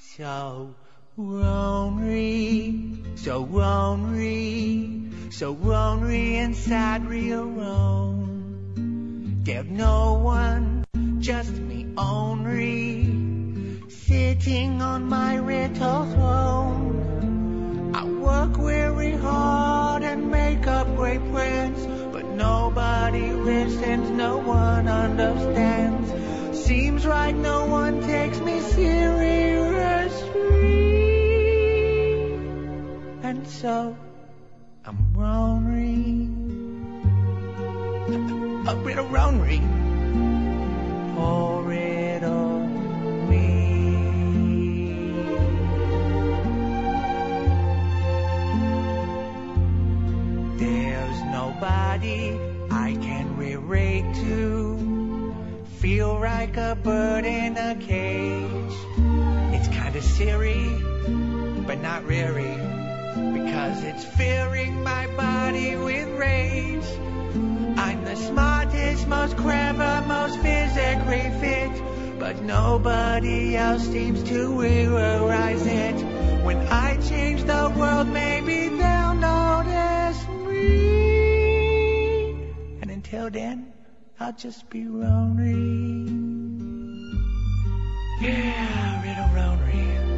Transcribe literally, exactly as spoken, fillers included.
So lonely, so lonely, so lonely inside real Rome. There's no one, just me only, sitting on my little throne. I work very hard and make up great plans, but nobody listens, no one understands. Seems like no one takes me seriously, and so I'm lonely, a little lonely, poor little me. There's nobody I can relate to, feel like a bird in a cage. It's kinda silly, but not really, because it's filling my body with rage. I'm the smartest, most clever, most physically fit, but nobody else seems to realize it. When I change the world, maybe they'll notice me. And until then, I'll just be lonely. Yeah, a little lonely.